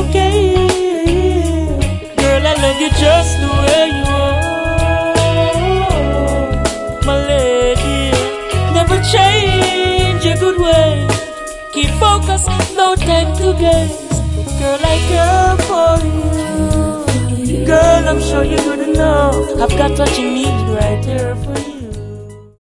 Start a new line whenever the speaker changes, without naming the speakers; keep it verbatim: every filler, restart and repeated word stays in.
okay. Girl, I love you just the way you are, my lady. Never change your good way. Keep focused, no time to gaze. Girl, I care for you. Girl, I'm sure you're good enough. I've got what you need right here for you.